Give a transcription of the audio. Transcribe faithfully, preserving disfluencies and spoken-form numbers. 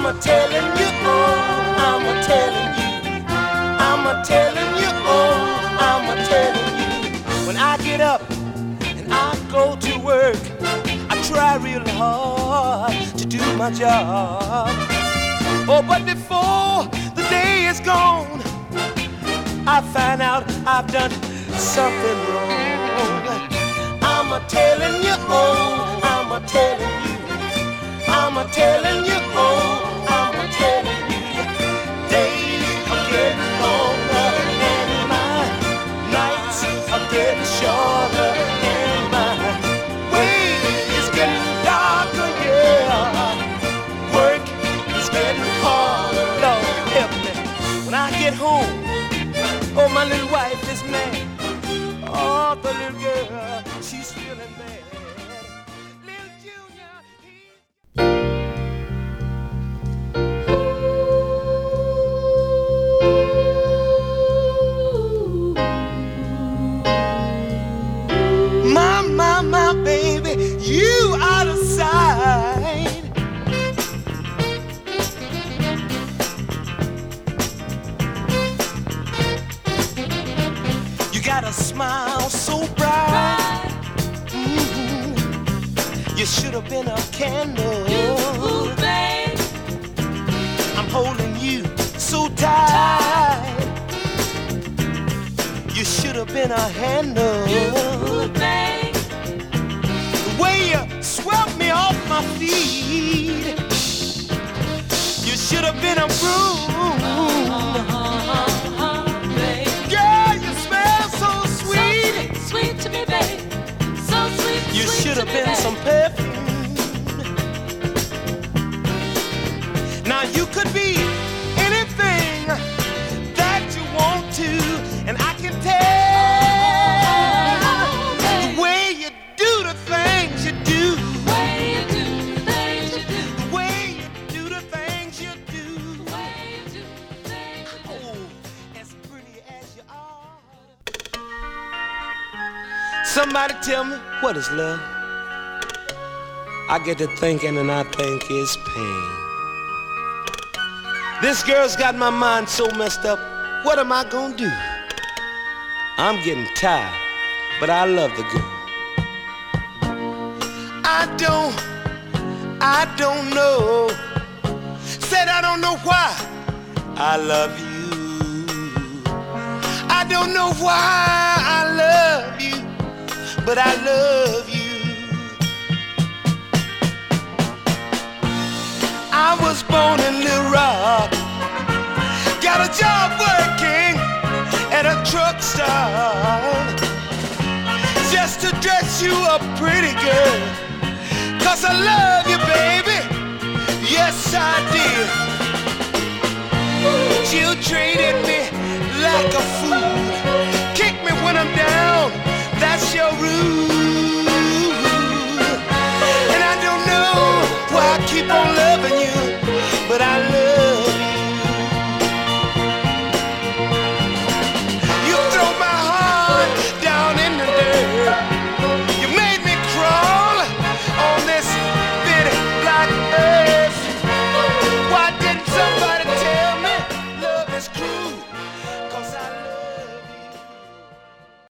I'm a telling you, oh, I'm a telling you. I'm a telling you, oh, I'm a telling you. When I get up and I go to work, I try real hard to do my job. Oh, but before the day is gone, I find out I've done something wrong. I'm a telling you, oh, I'm a telling you. I'm a telling you, oh, I'm a telling you. Days are getting longer and my nights are getting shorter and my way is getting darker, yeah. Work is getting harder, Lord help me. When I get home, oh, my little wife is mad. Oh, the little girl, she's feeling bad. Little Junior, my, my, my baby, you out of sight. You got a smile so bright. Mm-hmm. You should have been a candle. You, babe. I'm holding you so tight. You should have been a handle. You, babe. The way you swept me off my feet. You should have been a broom. Uh-huh, babe. Girl, you smell so sweet. So sweet, sweet to me, babe. So sweet, You sweet should to have me, been babe. some perfume. Now you could be anything that you want to, and I can tell the way you do the things you do. The way you do the things you do. The way you do the things you do. The way you do the things you do. Oh, as pretty as you are. Somebody tell me, what is love? I get to thinking and I think it's pain. This girl's got my mind so messed up. What am I gonna do? I'm getting tired, but I love the girl. I don't, I don't know. Said I don't know why I love you. I don't know why I love you, but I love you. I was born in Little Rock, got a job working at a truck stop, just to dress you up pretty girl, 'cause I love you, baby, yes I did. You treated me like a fool, kick me when I'm down, that's your rule. And I don't know why I keep on loving you, but I love you.